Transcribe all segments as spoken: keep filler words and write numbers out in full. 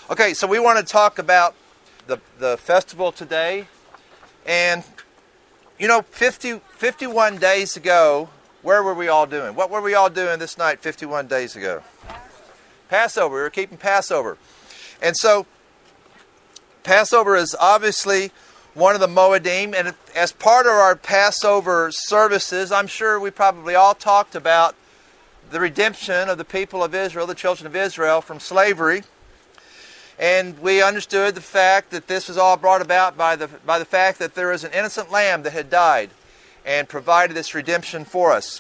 Okay, so we want to talk about the the festival today. And, you know, fifty, fifty-one days ago, where were we all doing? What were we all doing this night fifty-one days ago? Passover. We were keeping Passover. And so, Passover is obviously one of the Moedim. And as part of our Passover services, I'm sure we probably all talked about the redemption of the people of Israel, the children of Israel, from slavery. And we understood the fact that this was all brought about by the by the fact that there was an innocent lamb that had died and provided this redemption for us.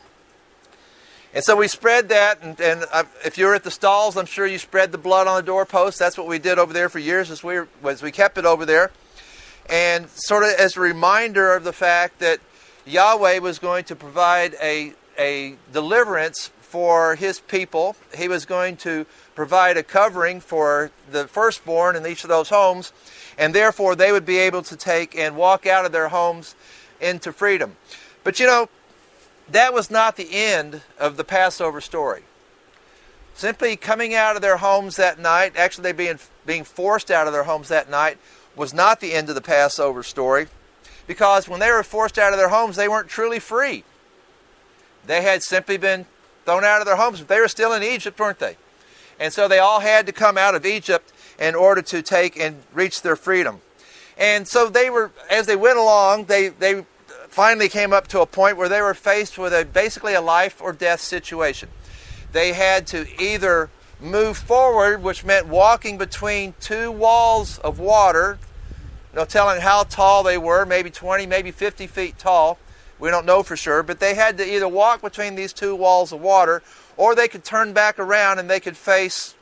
And so we spread that, and, and uh, if you were at the stalls, I'm sure you spread the blood on the doorpost. That's what we did over there for years, as we, as we kept it over there. And sort of as a reminder of the fact that Yahweh was going to provide a, a deliverance for His people. He was going to provide a covering for the firstborn in each of those homes, and therefore they would be able to take and walk out of their homes into freedom. But you know, that was not the end of the Passover story. Simply coming out of their homes that night, actually they being being forced out of their homes that night, was not the end of the Passover story, because when they were forced out of their homes, they weren't truly free. They had simply been thrown out of their homes. They were still in Egypt, weren't they? And so they all had to come out of Egypt in order to take and reach their freedom. And so they were, as they went along, they, they finally came up to a point where they were faced with a basically a life or death situation. They had to either move forward, which meant walking between two walls of water, no telling how tall they were, maybe twenty, maybe fifty feet tall. We don't know for sure, but they had to either walk between these two walls of water, or they could turn back around and they could face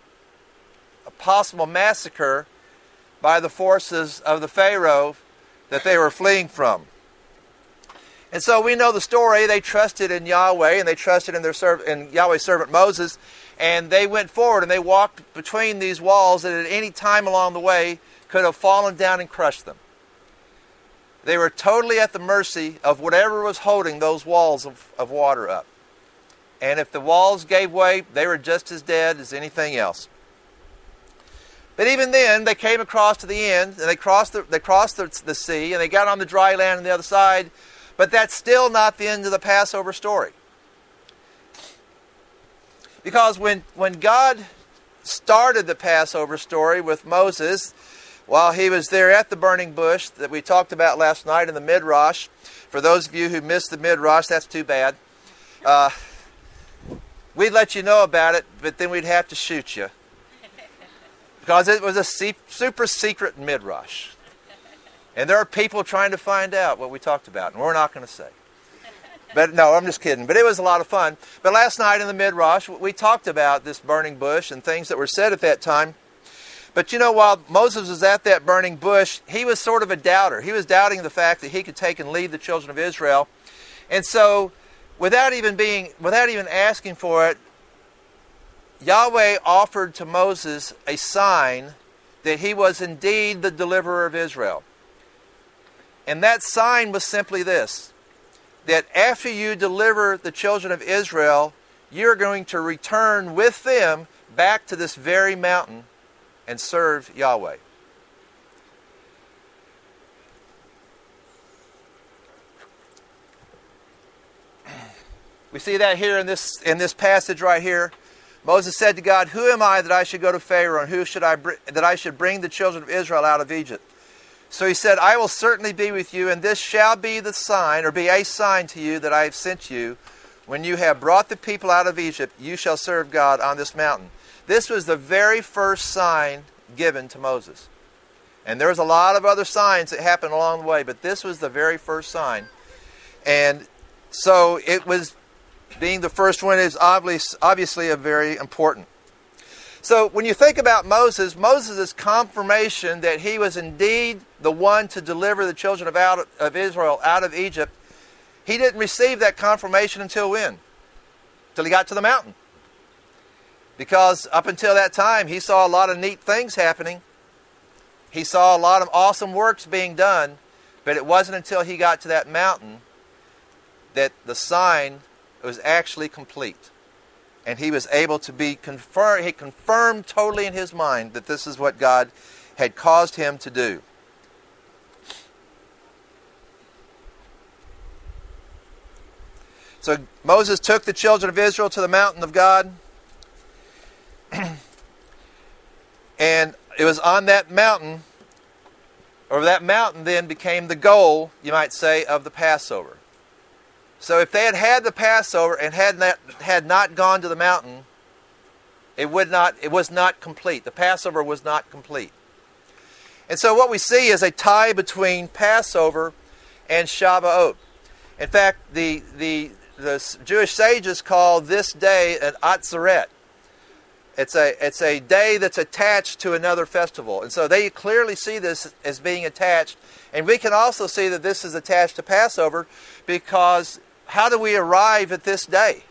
a possible massacre by the forces of the Pharaoh that they were fleeing from. And so we know the story. They trusted in Yahweh, and they trusted in their serv- in Yahweh's servant Moses, and they went forward and they walked between these walls that at any time along the way could have fallen down and crushed them. They were totally at the mercy of whatever was holding those walls of, of water up. And if the walls gave way, they were just as dead as anything else. But even then, they came across to the end, and they crossed the, they crossed the, the sea, and they got on the dry land on the other side. But that's still not the end of the Passover story. Because when, when God started the Passover story with Moses, while he was there at the burning bush that we talked about last night in the Midrash, for those of you who missed the Midrash, that's too bad. Uh, we'd let you know about it, but then we'd have to shoot you. Because it was a super secret Midrash. And there are people trying to find out what we talked about, and we're not going to say. But no, I'm just kidding. But it was a lot of fun. But last night in the Midrash, we talked about this burning bush and things that were said at that time. But you know, while Moses was at that burning bush, he was sort of a doubter. He was doubting the fact that he could take and lead the children of Israel. And so, without even being, without even asking for it, Yahweh offered to Moses a sign that he was indeed the deliverer of Israel. And that sign was simply this, that after you deliver the children of Israel, you're going to return with them back to this very mountain and serve Yahweh. We see that here in this in this passage right here. Moses said to God, "Who am I that I should go to Pharaoh, and who should I br- that I should bring the children of Israel out of Egypt?" So he said, "I will certainly be with you, and this shall be the sign, or be a sign to you that I have sent you. When you have brought the people out of Egypt, you shall serve God on this mountain." This was the very first sign given to Moses. And there was a lot of other signs that happened along the way, but this was the very first sign. And so it was, being the first one is obviously, obviously a very important. So when you think about Moses, Moses' confirmation that he was indeed the one to deliver the children of, out, of Israel out of Egypt, he didn't receive that confirmation until when? Until he got to the mountain. Because up until that time, he saw a lot of neat things happening. He saw a lot of awesome works being done. But it wasn't until he got to that mountain that the sign was actually complete. And he was able to be confirmed, he confirmed totally in his mind that this is what God had caused him to do. So Moses took the children of Israel to the mountain of God. And it was on that mountain, or that mountain then became the goal, you might say, of the Passover. So if they had had the Passover and had not, had not gone to the mountain, it would not, it was not complete. The Passover was not complete. And so what we see is a tie between Passover and Shavuot. In fact, the the the Jewish sages call this day an Atzeret. It's a it's a day that's attached to another festival. And so they clearly see this as being attached. And we can also see that this is attached to Passover, because how do we arrive at this day?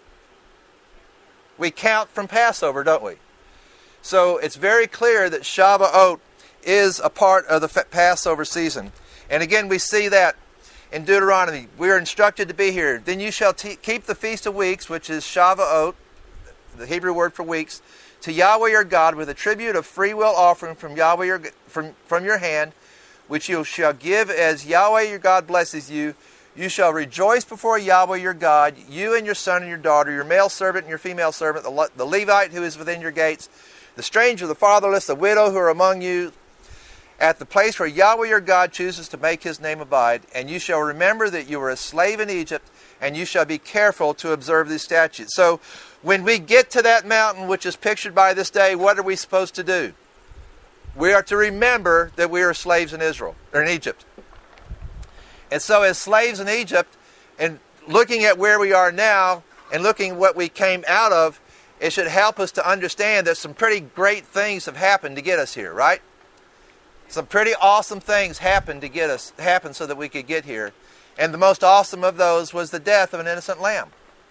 We count from Passover, don't we? So it's very clear that Shavuot is a part of the Passover season. And again, we see that in Deuteronomy. We are instructed to be here. Then you shall te- keep the Feast of Weeks, which is Shavuot, the Hebrew word for weeks, to Yahweh your God with a tribute of free will offering from Yahweh your, from, from your hand, which you shall give as Yahweh your God blesses you. You shall rejoice before Yahweh your God, you and your son and your daughter, your male servant and your female servant, the, Le- the Levite who is within your gates, the stranger, the fatherless, the widow who are among you, at the place where Yahweh your God chooses to make his name abide. And you shall remember that you were a slave in Egypt, and you shall be careful to observe these statutes. So when we get to that mountain, which is pictured by this day, what are we supposed to do? We are to remember that we are slaves in Israel, or in Egypt. And so as slaves in Egypt, and looking at where we are now, and looking at what we came out of, it should help us to understand that some pretty great things have happened to get us here, right? Some pretty awesome things happened to get us, happened so that we could get here. And the most awesome of those was the death of an innocent lamb.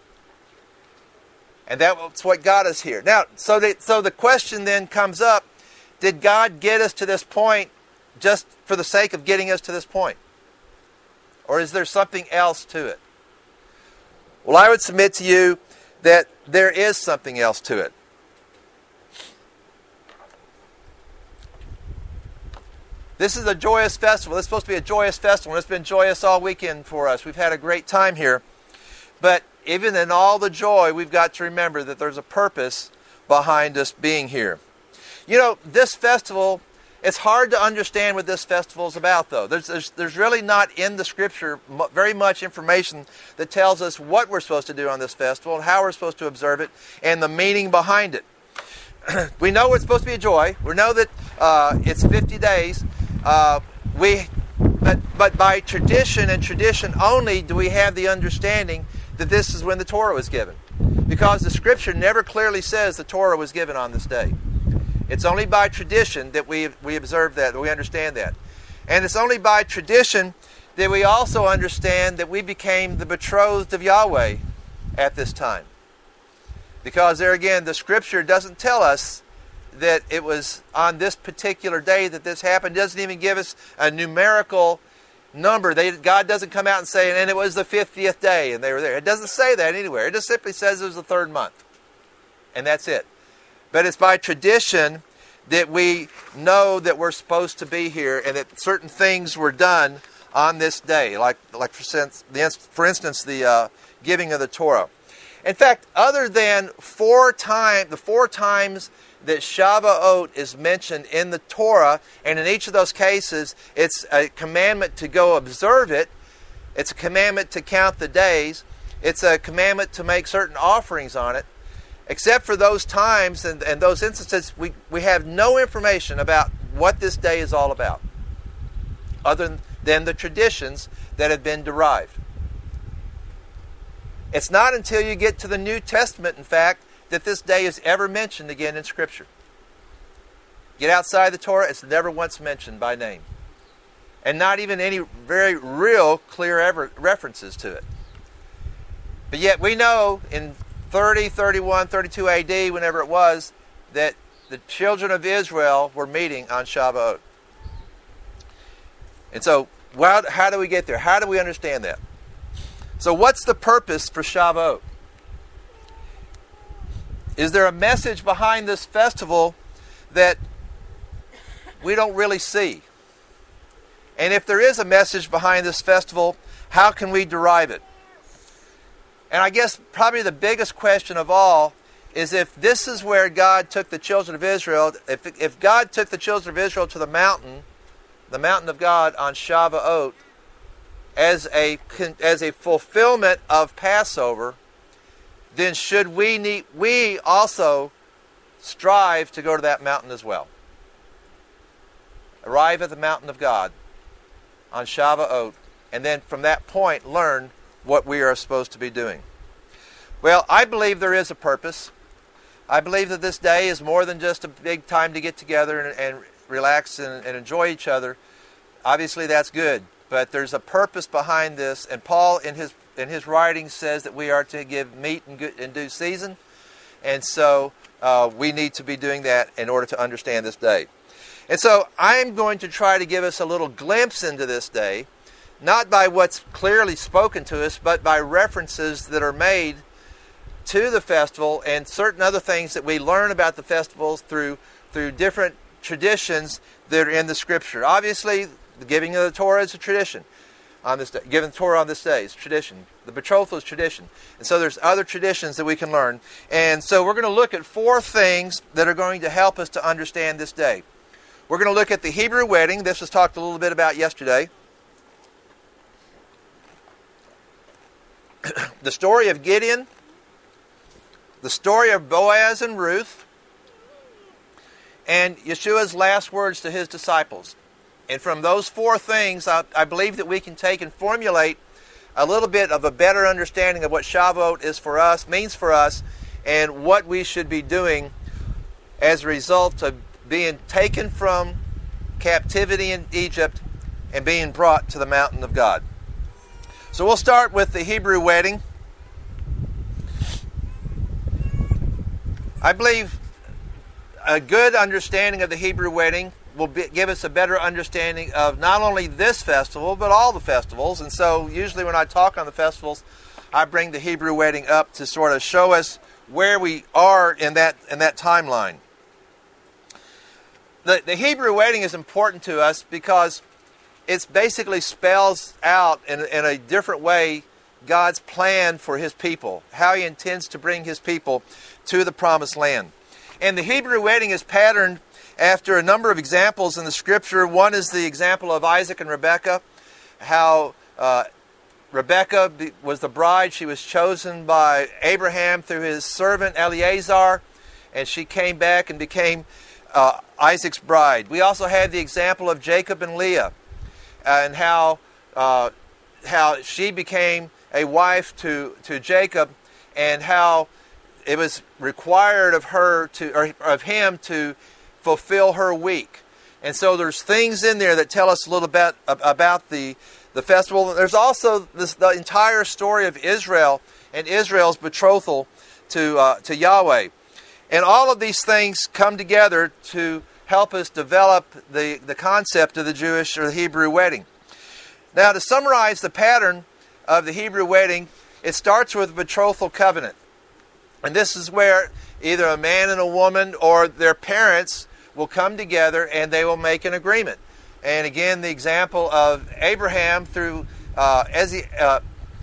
And that's what got us here. Now, so the, so the question then comes up, did God get us to this point just for the sake of getting us to this point? Or is there something else to it? Well, I would submit to you that there is something else to it. This is a joyous festival. This is supposed to be a joyous festival. It's been joyous all weekend for us. We've had a great time here. But even in all the joy, we've got to remember that there's a purpose behind us being here. You know, this festival, it's hard to understand what this festival is about, though. There's, there's, there's really not in the Scripture very much information that tells us what we're supposed to do on this festival and how we're supposed to observe it and the meaning behind it. We know it's supposed to be a joy. We know that uh, it's fifty days. Uh, we, but, but by tradition and tradition only do we have the understanding that this is when the Torah was given. Because the Scripture never clearly says the Torah was given on this day. It's only by tradition that we we observe that, that we understand that. And it's only by tradition that we also understand that we became the betrothed of Yahweh at this time. Because there again, the Scripture doesn't tell us that it was on this particular day that this happened. It doesn't even give us a numerical number. They, God doesn't come out and say, and it was the fiftieth day and they were there. It doesn't say that anywhere. It just simply says it was the third month. And that's it. But it's by tradition that we know that we're supposed to be here and that certain things were done on this day. Like, like for, sense, the, for instance, the uh, giving of the Torah. In fact, other than four time, the four times that Shavuot is mentioned in the Torah, and in each of those cases, it's a commandment to go observe it. It's a commandment to count the days. It's a commandment to make certain offerings on it. Except for those times and, and those instances, we, we have no information about what this day is all about, other than the traditions that have been derived. It's not until you get to the New Testament, in fact, that this day is ever mentioned again in Scripture. Get outside the Torah, it's never once mentioned by name. And not even any very real, clear ever references to it. But yet we know in thirty, thirty-one, thirty-two A D, whenever it was, that the children of Israel were meeting on Shavuot. And so, well, how do we get there? How do we understand that? So what's the purpose for Shavuot? Is there a message behind this festival that we don't really see? And if there is a message behind this festival, how can we derive it? And I guess probably the biggest question of all is if this is where God took the children of Israel, if, if God took the children of Israel to the mountain, the mountain of God on Shavuot, as a, as a fulfillment of Passover, then should we need, we also strive to go to that mountain as well. Arrive at the mountain of God on Shavuot, and then from that point learn what we are supposed to be doing. Well, I believe there is a purpose. I believe that this day is more than just a big time to get together and, and relax and, and enjoy each other. Obviously that's good, but there's a purpose behind this, and Paul in his in his writing says that we are to give meat in, good, in due season, and so uh, we need to be doing that in order to understand this day. And so I'm going to try to give us a little glimpse into this day, not by what's clearly spoken to us, but by references that are made to the festival and certain other things that we learn about the festivals through through different traditions that are in the Scripture. Obviously, the giving of the Torah is a tradition on this day. Giving the Torah on this day is tradition. The betrothal is tradition. And so there's other traditions that we can learn. And so we're going to look at four things that are going to help us to understand this day. We're going to look at the Hebrew wedding. This was talked a little bit about yesterday. The story of Gideon. The story of Boaz and Ruth. And Yeshua's last words to his disciples. And from those four things, I, I believe that we can take and formulate a little bit of a better understanding of what Shavuot is for us, means for us, and what we should be doing as a result of being taken from captivity in Egypt and being brought to the mountain of God. So we'll start with the Hebrew wedding. I believe a good understanding of the Hebrew wedding will be, give us a better understanding of not only this festival, but all the festivals. And so usually when I talk on the festivals, I bring the Hebrew wedding up to sort of show us where we are in that in that timeline. The, the Hebrew wedding is important to us because it basically spells out in, in a different way God's plan for His people, how He intends to bring His people to the promised land. And the Hebrew wedding is patterned after a number of examples in the Scripture. One is the example of Isaac and Rebekah, how uh, Rebekah was the bride. She was chosen by Abraham through his servant Eliezer, and she came back and became uh, Isaac's bride. We also have the example of Jacob and Leah, and how uh, how she became a wife to, to Jacob, and how it was required of her to or of him to fulfill her week. And so there's things in there that tell us a little bit about the, the festival. There's also this, the entire story of Israel and Israel's betrothal to uh, to Yahweh. And all of these things come together to help us develop the, the concept of the Jewish or the Hebrew wedding. Now, to summarize the pattern of the Hebrew wedding, it starts with a betrothal covenant. And this is where either a man and a woman or their parents will come together and they will make an agreement. And again, the example of Abraham through uh, uh,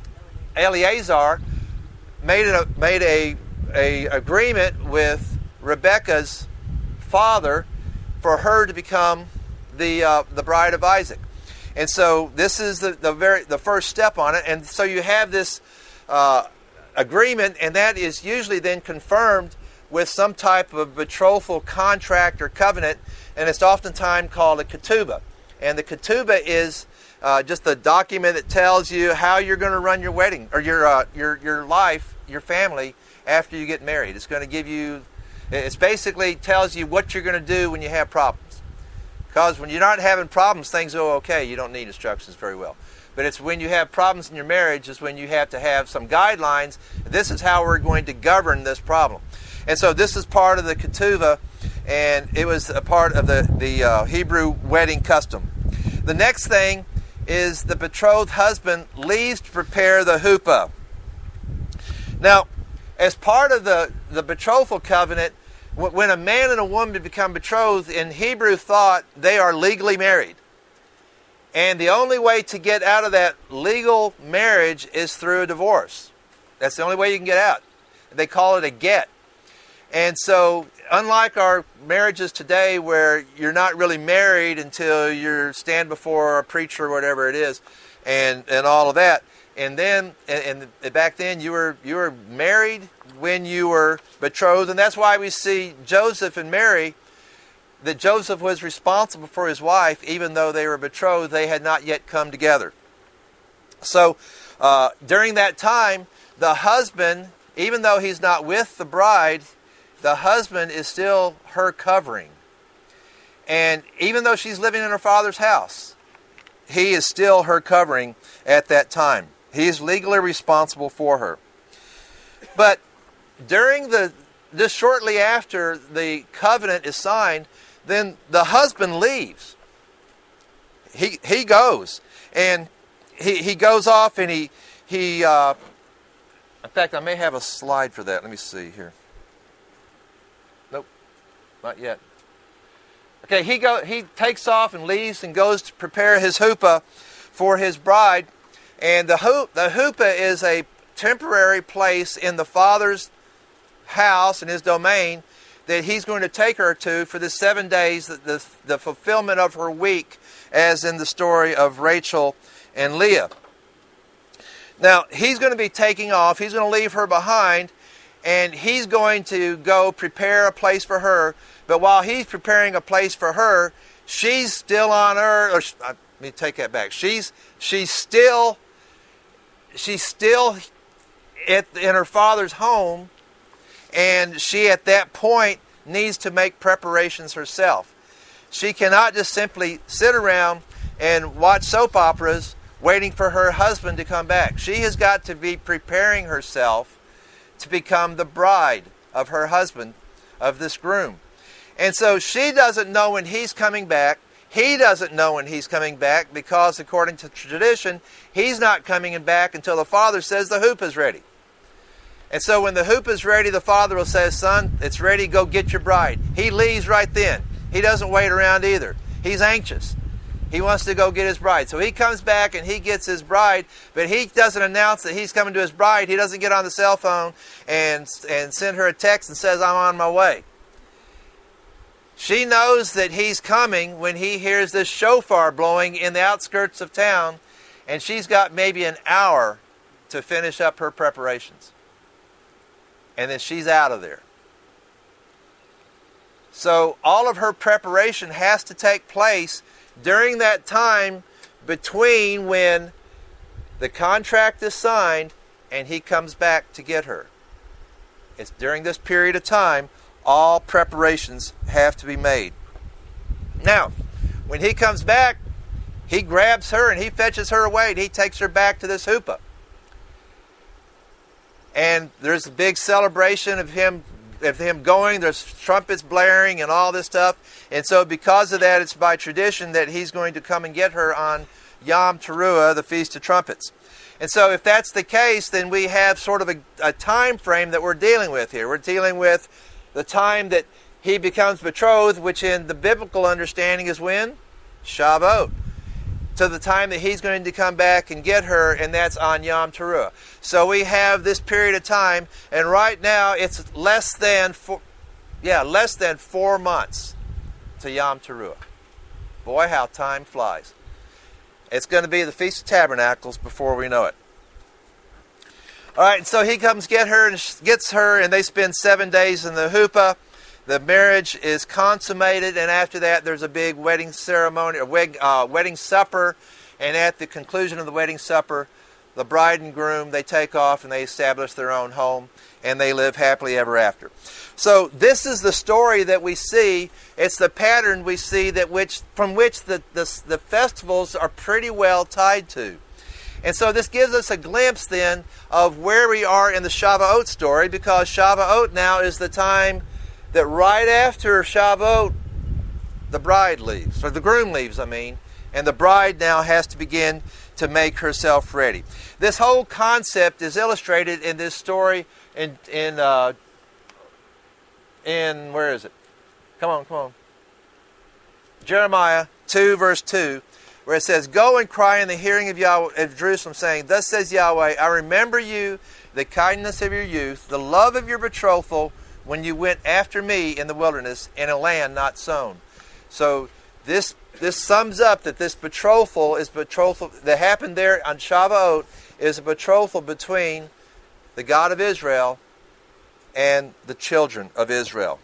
Eliezer made a made a, a agreement with Rebekah's father for her to become the uh, the bride of Isaac. And so this is the, the very the first step on it. And so you have this uh, agreement, and that is usually then confirmed with some type of betrothal contract or covenant, and it's oftentimes called a ketubah. And the ketubah is uh, just a document that tells you how you're going to run your wedding or your uh, your your life, your family after you get married. It's going to give you, it's basically tells you what you're going to do when you have problems. Because when you're not having problems, things go okay. You don't need instructions very well. But it's when you have problems in your marriage is when you have to have some guidelines. This is how we're going to govern this problem. And so this is part of the ketubah, and it was a part of the, the uh, Hebrew wedding custom. The next thing is the betrothed husband leaves to prepare the huppah. Now, as part of the, the betrothal covenant, when a man and a woman become betrothed, in Hebrew thought, they are legally married. And the only way to get out of that legal marriage is through a divorce. That's the only way you can get out. They call it a get. And so, unlike our marriages today where you're not really married until you stand before a preacher or whatever it is, and, and all of that, and then and, and back then you were you were married when you were betrothed, and that's why we see Joseph and Mary, that Joseph was responsible for his wife, even though they were betrothed, they had not yet come together. So uh, during that time, the husband, even though he's not with the bride, the husband is still her covering. And even though she's living in her father's house, he is still her covering at that time. He is legally responsible for her. But during the, just shortly after the covenant is signed, then the husband leaves. He he goes. And he, he goes off and he, he uh, in fact, I may have a slide for that. Let me see here. Nope, not yet. Okay, he go he takes off and leaves and goes to prepare his huppah for his bride. And the hoop the huppah is a temporary place in the father's house and his domain that he's going to take her to for the seven days, the, the, the fulfillment of her week, as in the story of Rachel and Leah. Now, he's going to be taking off. He's going to leave her behind, and he's going to go prepare a place for her. But while he's preparing a place for her, she's still on earth. Or, let me take that back. She's she's still she's still at, in her father's home, and she at that point needs to make preparations herself. She cannot just simply sit around and watch soap operas waiting for her husband to come back. She has got to be preparing herself to become the bride of her husband, of this groom. And so she doesn't know when he's coming back. He doesn't know when he's coming back because, according to tradition, he's not coming back until the father says the huppah's ready. And so when the huppah's ready, the father will say, son, it's ready, go get your bride. He leaves right then. He doesn't wait around either. He's anxious. He wants to go get his bride. So he comes back and he gets his bride, but he doesn't announce that he's coming to his bride. He doesn't get on the cell phone and, and send her a text and says, I'm on my way. She knows that he's coming when he hears this shofar blowing in the outskirts of town, and she's got maybe an hour to finish up her preparations. And then she's out of there. So all of her preparation has to take place during that time between when the contract is signed and he comes back to get her. It's during this period of time all preparations have to be made. Now, when he comes back, he grabs her and he fetches her away and he takes her back to this huppah. And there's a big celebration of him of him going. There's trumpets blaring and all this stuff. And so because of that, it's by tradition that he's going to come and get her on Yom Teruah, the Feast of Trumpets. And so if that's the case, then we have sort of a, a time frame that we're dealing with here. We're dealing with the time that he becomes betrothed, which in the biblical understanding is when? Shavuot. To the time that he's going to come back and get her, and that's on Yom Teruah. So we have this period of time, and right now it's less than four, yeah, less than four months to Yom Teruah. Boy, how time flies. It's going to be the Feast of Tabernacles before we know it. All right, so he comes get her and gets her, and they spend seven days in the huppah. The marriage is consummated, and after that there's a big wedding ceremony, a wed, uh, wedding supper, and at the conclusion of the wedding supper, the bride and groom, they take off and they establish their own home, and they live happily ever after. So this is the story that we see. It's the pattern we see that which from which the, the, the festivals are pretty well tied to. And so this gives us a glimpse then of where we are in the Shavuot story, because Shavuot now is the time that right after Shavuot, the bride leaves, or the groom leaves, I mean, and the bride now has to begin to make herself ready. This whole concept is illustrated in this story in, in uh, in, where is it? Come on, come on. Jeremiah two, verse two, where it says, "Go and cry in the hearing of Yahweh of Jerusalem, saying, Thus says Yahweh, I remember you, the kindness of your youth, the love of your betrothal, when you went after me in the wilderness, in a land not sown." So this this sums up that this betrothal is betrothal that happened there on Shavuot is a betrothal between the God of Israel and the children of Israel.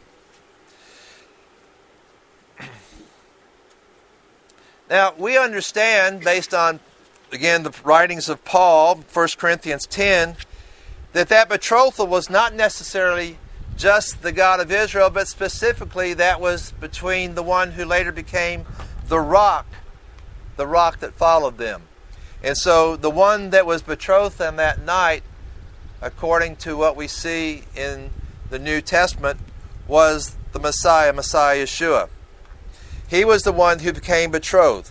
Now, we understand, based on, again, the writings of Paul, First Corinthians ten, that that betrothal was not necessarily just the God of Israel, but specifically that was between the one who later became the rock, the rock that followed them. And so the one that was betrothed them that night, according to what we see in the New Testament, was the Messiah, Messiah Yeshua. He was the one who became betrothed.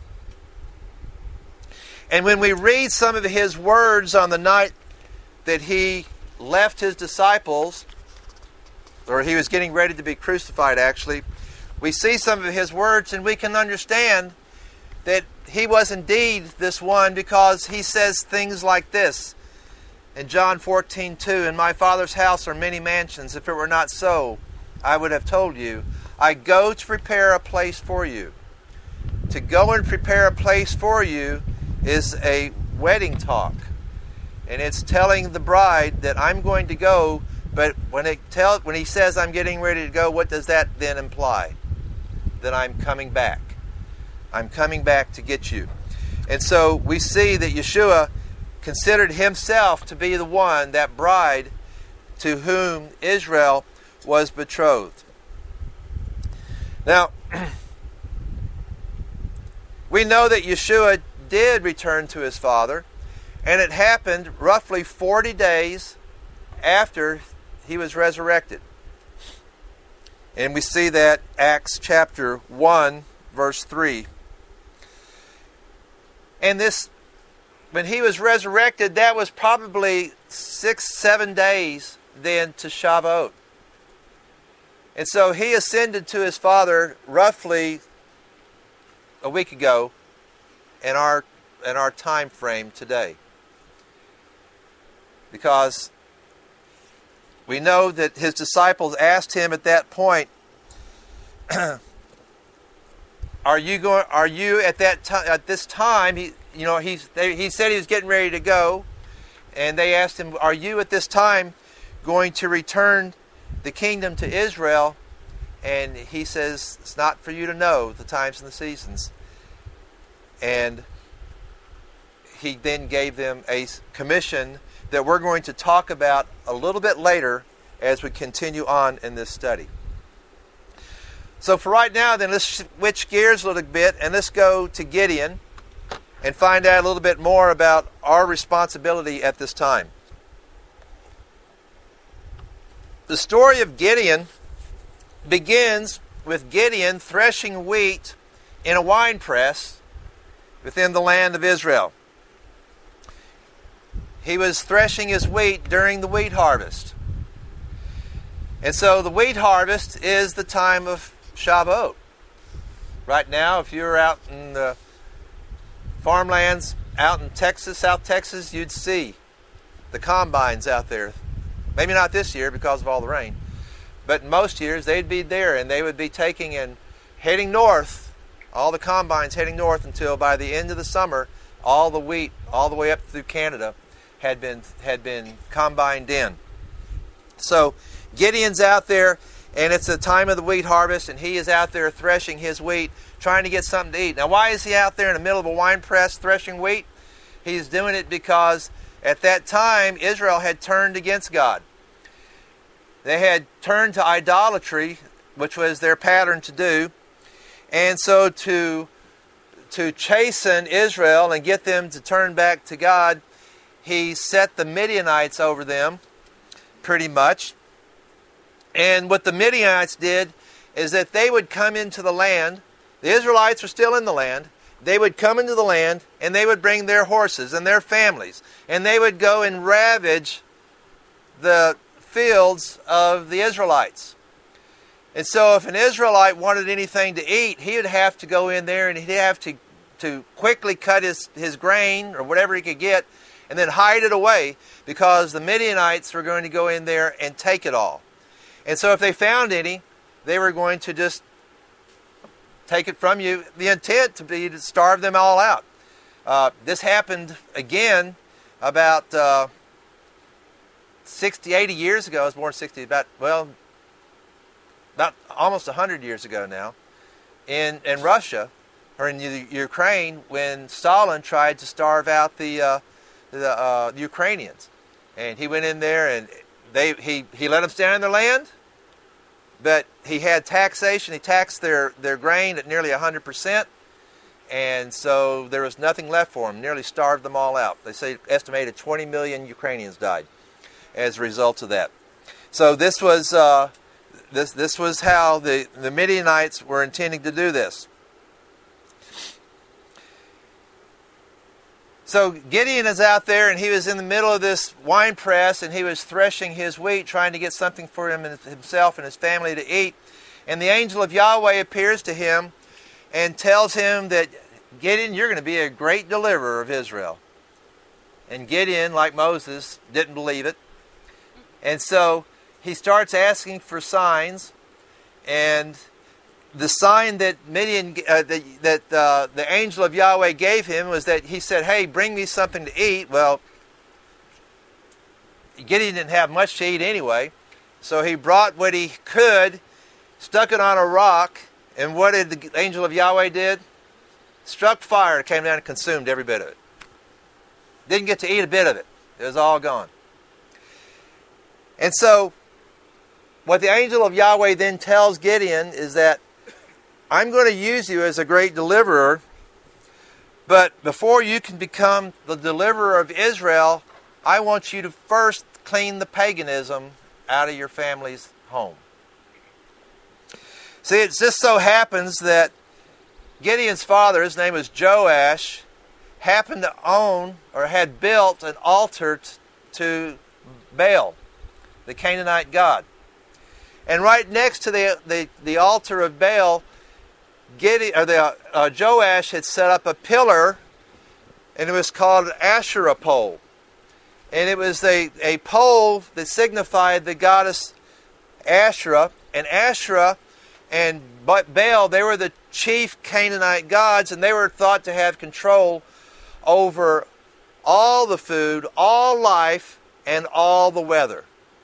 And when we read some of his words on the night that he left his disciples, or he was getting ready to be crucified actually, we see some of his words and we can understand that he was indeed this one, because he says things like this in John fourteen two, "In my Father's house are many mansions. If it were not so, I would have told you. I go to prepare a place for you." To go and prepare a place for you is a wedding talk. And it's telling the bride that I'm going to go, but when it tell, when he says I'm getting ready to go, what does that then imply? That I'm coming back. I'm coming back to get you. And so we see that Yeshua considered himself to be the one, that bride to whom Israel was betrothed. Now, we know that Yeshua did return to his Father, and it happened roughly forty days after he was resurrected. And we see that Acts chapter one, verse three. And this, when he was resurrected, that was probably six, seven days then to Shavuot. And so he ascended to his Father roughly a week ago in our in our time frame today. Because we know that his disciples asked him at that point, "Are you going? Are you at that time? At this time?" He, you know, he's they, he said he was getting ready to go, and they asked him, "Are you at this time going to return the kingdom to Israel?" And he says, "It's not for you to know the times and the seasons." And he then gave them a commission that we're going to talk about a little bit later as we continue on in this study. So for right now, then, let's switch gears a little bit and let's go to Gideon and find out a little bit more about our responsibility at this time. The story of Gideon begins with Gideon threshing wheat in a wine press within the land of Israel. He was threshing his wheat during the wheat harvest. And so the wheat harvest is the time of Shavuot. Right now, if you're out in the farmlands out in Texas, South Texas, you'd see the combines out there. Maybe not this year because of all the rain. But most years, they'd be there and they would be taking and heading north, all the combines heading north until by the end of the summer, all the wheat, all the way up through Canada, had been had been combined in. So Gideon's out there, and it's the time of the wheat harvest, and he is out there threshing his wheat, trying to get something to eat. Now, why is he out there in the middle of a wine press threshing wheat? He's doing it because at that time, Israel had turned against God. They had turned to idolatry, which was their pattern to do. And so to, to chasten Israel and get them to turn back to God, he set the Midianites over them, pretty much. And what the Midianites did is that they would come into the land. The Israelites were still in the land. They would come into the land and they would bring their horses and their families. And they would go and ravage the fields of the Israelites. And so if an Israelite wanted anything to eat, he would have to go in there and he'd have to, to quickly cut his, his grain or whatever he could get and then hide it away, because the Midianites were going to go in there and take it all. And so if they found any, they were going to just take it from you. The intent to be to starve them all out. Uh, this happened again about uh, sixty, eighty years ago. I was born sixty, about, well, about almost one hundred years ago now, in, in Russia, or in U- Ukraine, when Stalin tried to starve out the, uh, the, uh, the Ukrainians. And he went in there and they he, he let them stand in their land, but he had taxation. He taxed their, their grain at nearly one hundred percent. And so there was nothing left for them. Nearly starved them all out. They say estimated twenty million Ukrainians died as a result of that. So this was uh, this this was how the, the Midianites were intending to do this. So Gideon is out there, and he was in the middle of this wine press, and he was threshing his wheat, trying to get something for him and himself and his family to eat. And the angel of Yahweh appears to him and tells him that, Gideon, you're going to be a great deliverer of Israel. And Gideon, like Moses, didn't believe it. And so he starts asking for signs. And the sign that Midian, uh, that, that uh, the angel of Yahweh gave him was that he said, hey, bring me something to eat. Well, Gideon didn't have much to eat anyway. So he brought what he could, stuck it on a rock. And what did the angel of Yahweh did? Struck fire, came down and consumed every bit of it. Didn't get to eat a bit of it. It was all gone. And so, what the angel of Yahweh then tells Gideon is that, I'm going to use you as a great deliverer, but before you can become the deliverer of Israel, I want you to first clean the paganism out of your family's home. See, it just so happens that Gideon's father, his name was Joash, happened to own or had built an altar t- to Baal, the Canaanite god. And right next to the the, the altar of Baal, Gideon, or the, uh, Joash had set up a pillar, and it was called an Asherah pole. And it was a, a pole that signified the goddess Asherah. And Asherah and Baal, they were the chief Canaanite gods, and they were thought to have control over all the food, all life, and all the weather.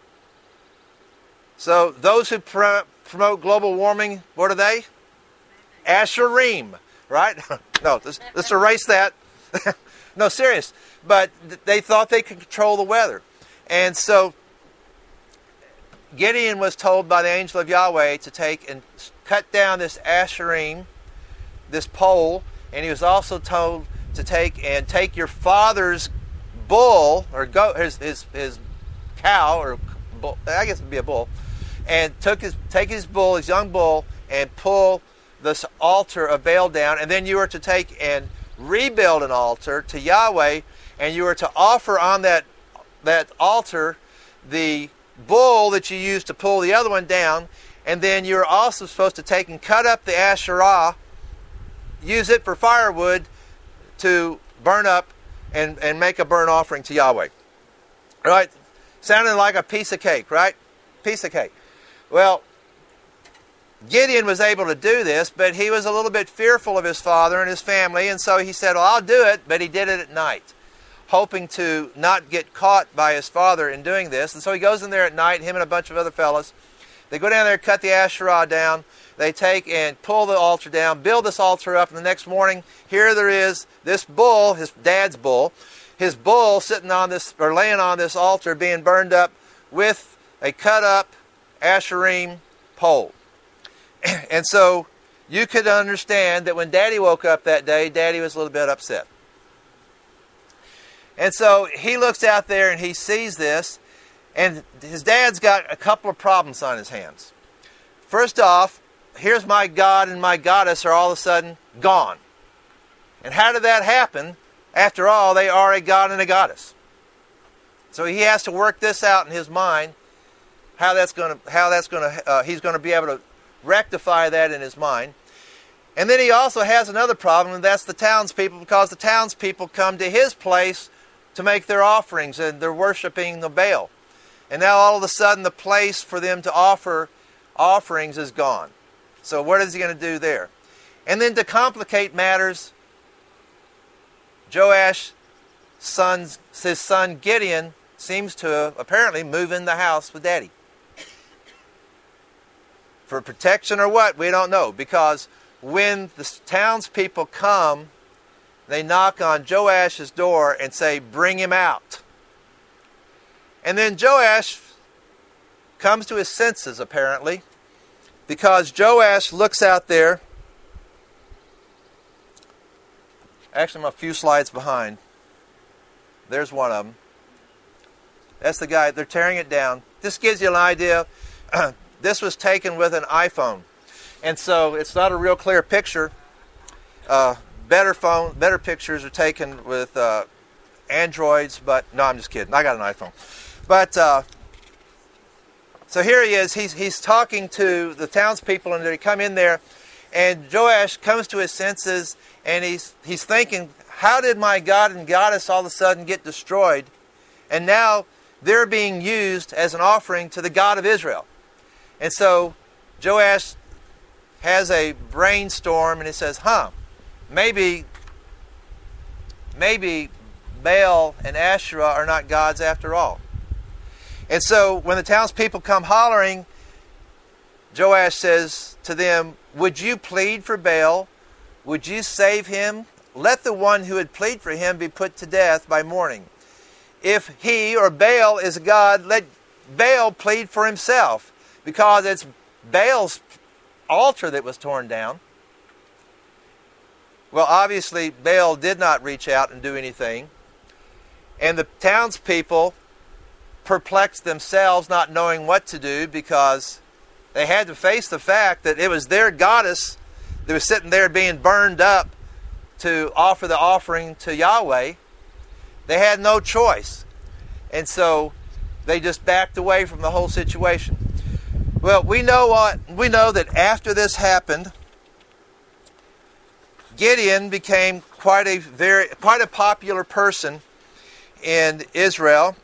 So those who pr- promote global warming, what are they? Asherim, right? No, let's, let's erase that. No, serious. But they thought they could control the weather. And so Gideon was told by the angel of Yahweh to take and cut down this Asherim, this pole, and he was also told to take and take your father's bull, or goat, his, his, his cow, or bull, I guess it would be a bull, and took his take his bull, his young bull, and pull this altar of Baal down, and then you were to take and rebuild an altar to Yahweh, and you were to offer on that that altar the bull that you used to pull the other one down, and then you were also supposed to take and cut up the Asherah, use it for firewood to burn up and, and make a burnt offering to Yahweh. Right? Sounded like a piece of cake, right? Piece of cake. Well, Gideon was able to do this, but he was a little bit fearful of his father and his family, and so he said, well, I'll do it, but he did it at night, hoping to not get caught by his father in doing this. And so he goes in there at night, him and a bunch of other fellas. They go down there, cut the Asherah down. They take and pull the altar down, build this altar up, and the next morning, here there is this bull, his dad's bull, his bull sitting on this, or laying on this altar, being burned up with a cut up Asherim pole. And so you could understand that when Daddy woke up that day, Daddy was a little bit upset. And so he looks out there and he sees this, and his dad's got a couple of problems on his hands. First off, here's my God and my goddess are all of a sudden gone. And how did that happen? After all, they are a god and a goddess. So he has to work this out in his mind, how that's going to, how that's going to, uh, he's going to be able to rectify that in his mind. And then he also has another problem, and that's the townspeople, because the townspeople come to his place to make their offerings, and they're worshiping the Baal. And now all of a sudden the place for them to offer offerings is gone. So what is he going to do there? And then to complicate matters, Joash's son's, his son Gideon seems to apparently move in the house with Daddy. For protection or what, we don't know. Because when the townspeople come, they knock on Joash's door and say, bring him out. And then Joash comes to his senses, apparently, because Joash looks out there. Actually, I'm a few slides behind. There's one of them. That's the guy. They're tearing it down. This gives you an idea. This was taken with an iPhone. And so it's not a real clear picture. Uh, better phone, better pictures are taken with uh, Androids. But no, I'm just kidding. I got an iPhone. But uh, so here he is. He's, he's talking to the townspeople, and they come in there. And Joash comes to his senses, and he's he's thinking, how did my God and goddess all of a sudden get destroyed? And now they're being used as an offering to the God of Israel. And so Joash has a brainstorm, and he says, huh, maybe, maybe Baal and Asherah are not gods after all. And so when the townspeople come hollering, Joash says to them, would you plead for Baal? Would you save him? Let the one who would plead for him be put to death by morning. If he or Baal is a god, let Baal plead for himself, because it's Baal's altar that was torn down. Well, obviously, Baal did not reach out and do anything. And the townspeople perplexed themselves, not knowing what to do, because they had to face the fact that it was their goddess that was sitting there being burned up to offer the offering to Yahweh. They had no choice. And so they just backed away from the whole situation. Well, we know what we know that after this happened, Gideon became quite a very quite a popular person in Israel.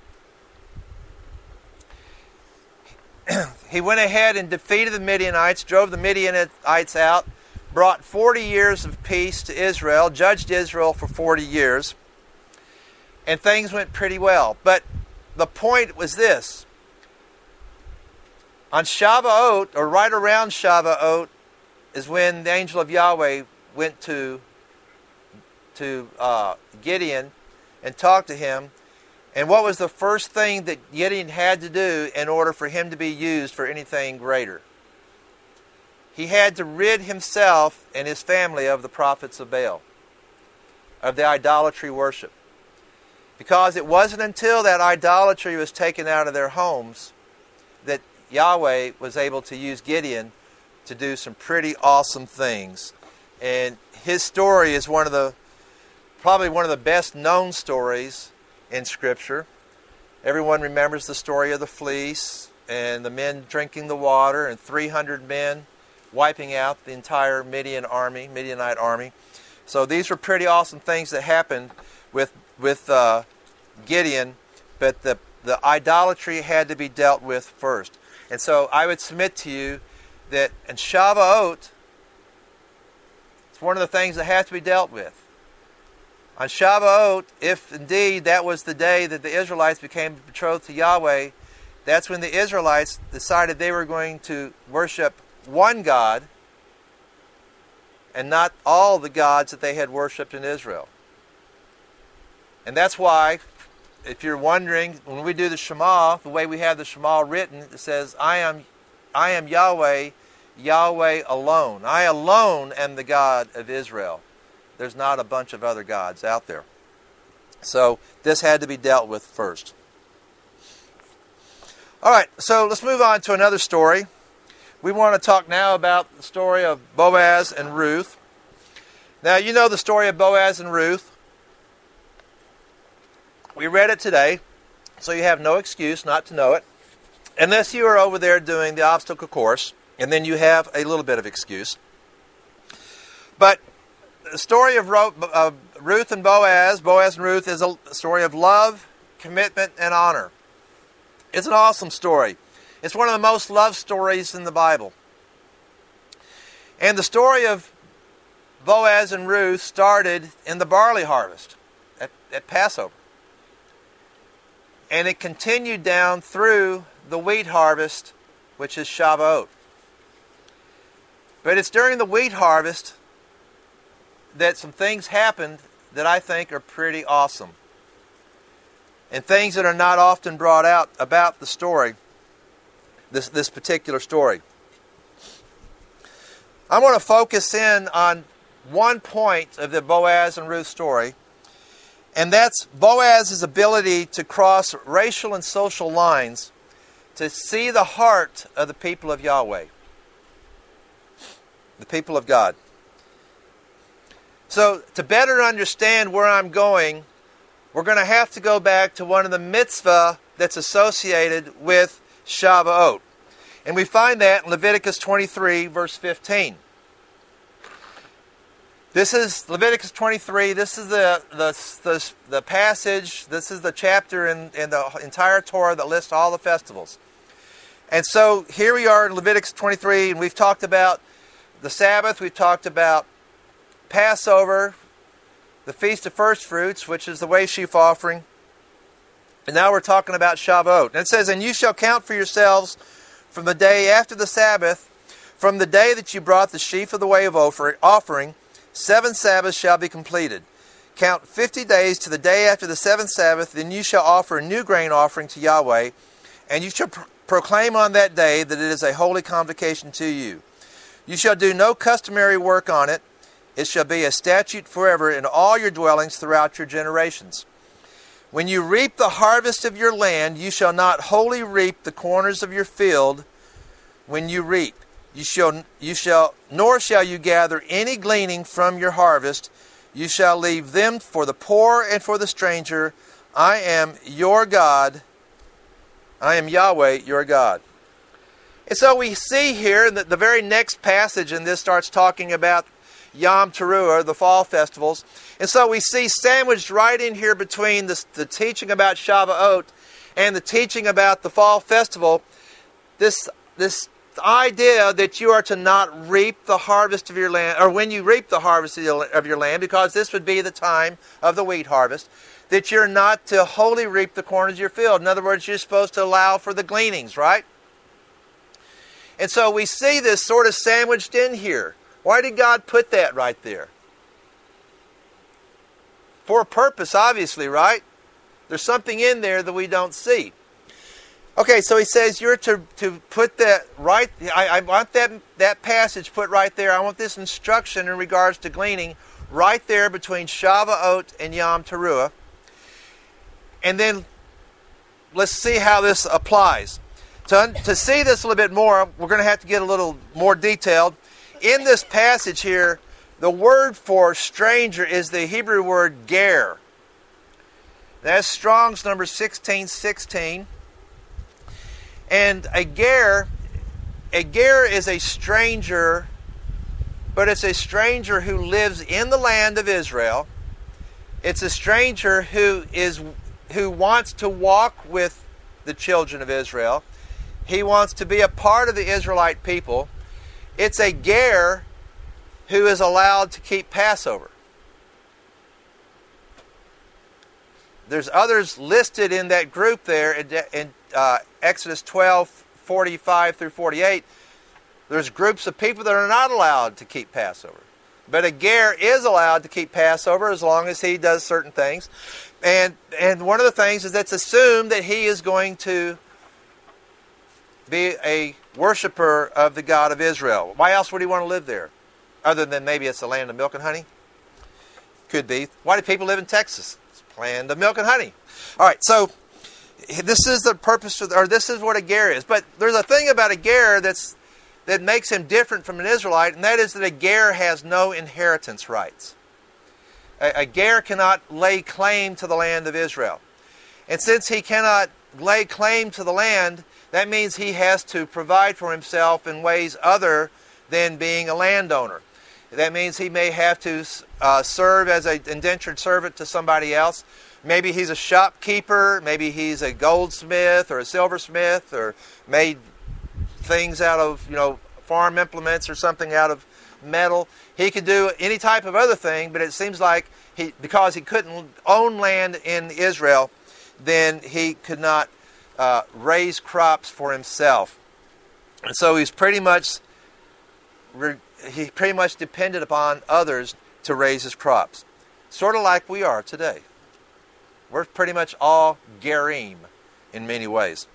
He went ahead and defeated the Midianites, drove the Midianites out, brought forty years of peace to Israel, judged Israel for forty years, and things went pretty well. But the point was this. On Shavuot, or right around Shavuot, is when the angel of Yahweh went to, to uh, Gideon and talked to him. And what was the first thing that Gideon had to do in order for him to be used for anything greater? He had to rid himself and his family of the prophets of Baal, of the idolatry worship. Because it wasn't until that idolatry was taken out of their homes that Yahweh was able to use Gideon to do some pretty awesome things. And his story is one of the, probably one of the best known stories in Scripture. Everyone remembers the story of the fleece and the men drinking the water and three hundred men wiping out the entire Midian army, Midianite army. So these were pretty awesome things that happened with with uh, Gideon, but the the idolatry had to be dealt with first. And so I would submit to you that in Shavuot, it's one of the things that has to be dealt with. On Shavuot, if indeed that was the day that the Israelites became betrothed to Yahweh, that's when the Israelites decided they were going to worship one God and not all the gods that they had worshipped in Israel. And that's why, if you're wondering, when we do the Shema, the way we have the Shema written, it says, I am, I am Yahweh, Yahweh alone. I alone am the God of Israel. There's not a bunch of other gods out there. So this had to be dealt with first. All right, so let's move on to another story. We want to talk now about the story of Boaz and Ruth. Now, you know the story of Boaz and Ruth. We read it today, so you have no excuse not to know it, unless you are over there doing the obstacle course. And then you have a little bit of excuse. But the story of Ruth and Boaz, Boaz and Ruth, is a story of love, commitment, and honor. It's an awesome story. It's one of the most loved stories in the Bible. And the story of Boaz and Ruth started in the barley harvest at, at Passover. And it continued down through the wheat harvest, which is Shavuot. But it's during the wheat harvest that some things happened that I think are pretty awesome. And things that are not often brought out about the story, this, this particular story. I want to focus in on one point of the Boaz and Ruth story, and that's Boaz's ability to cross racial and social lines to see the heart of the people of Yahweh, the people of God. So, to better understand where I'm going, we're going to have to go back to one of the mitzvah that's associated with Shavuot. And we find that in Leviticus twenty-three, verse fifteen. This is Leviticus twenty-three. This is the, the, the, the passage, this is the chapter in, in the entire Torah that lists all the festivals. And so here we are in Leviticus twenty-three, and we've talked about the Sabbath, we've talked about Passover, the Feast of First Fruits, which is the wave sheaf offering. And now we're talking about Shavuot. And it says, "And you shall count for yourselves from the day after the Sabbath, from the day that you brought the sheaf of the wave offering, seven Sabbaths shall be completed. Count fifty days to the day after the seventh Sabbath, then you shall offer a new grain offering to Yahweh, and you shall pro- proclaim on that day that it is a holy convocation to you. You shall do no customary work on it. It shall be a statute forever in all your dwellings throughout your generations. When you reap the harvest of your land, you shall not wholly reap the corners of your field when you reap. You shall, you shall, nor shall you gather any gleaning from your harvest. You shall leave them for the poor and for the stranger. I am your God. I am Yahweh, your God." And so we see here that the very next passage in this starts talking about Yom Teruah, the fall festivals. And so we see sandwiched right in here between the, the teaching about Shavuot and the teaching about the fall festival, this, this idea that you are to not reap the harvest of your land, or when you reap the harvest of your, of your land, because this would be the time of the wheat harvest, that you're not to wholly reap the corners of your field. In other words, you're supposed to allow for the gleanings, right? And so we see this sort of sandwiched in here. Why did God put that right there? For a purpose, obviously, right? There's something in there that we don't see. Okay, so he says you're to, to put that right, I, I want that, that passage put right there. I want this instruction in regards to gleaning right there between Shavuot and Yom Teruah. And then let's see how this applies. To, to see this a little bit more, we're going to have to get a little more detailed. In this passage here, the word for stranger is the Hebrew word ger. That's Strong's number sixteen sixteen. And a ger, a ger is a stranger, but it's a stranger who lives in the land of Israel. It's a stranger who is who wants to walk with the children of Israel. He wants to be a part of the Israelite people. It's a ger who is allowed to keep Passover. There's others listed in that group there in, in uh, Exodus twelve, forty-five through forty-eight. There's groups of people that are not allowed to keep Passover. But a ger is allowed to keep Passover as long as he does certain things. And, and one of the things is that's assumed that he is going to be a worshiper of the God of Israel. Why else would he want to live there? Other than maybe it's the land of milk and honey? Could be. Why do people live in Texas? It's the land of milk and honey. All right, so this is the purpose, of, or this is what a ger is. But there's a thing about a ger that's that makes him different from an Israelite, and that is that a ger has no inheritance rights. A, a ger cannot lay claim to the land of Israel. And since he cannot lay claim to the land, that means he has to provide for himself in ways other than being a landowner. That means he may have to uh, serve as an indentured servant to somebody else. Maybe he's a shopkeeper, maybe he's a goldsmith or a silversmith, or made things out of, you know, farm implements or something out of metal. He could do any type of other thing, but it seems like he, because he couldn't own land in Israel, then he could not uh, raise crops for himself. And so he's pretty much he pretty much depended upon others to raise his crops. Sort of like we are today. We're pretty much all gerim in many ways.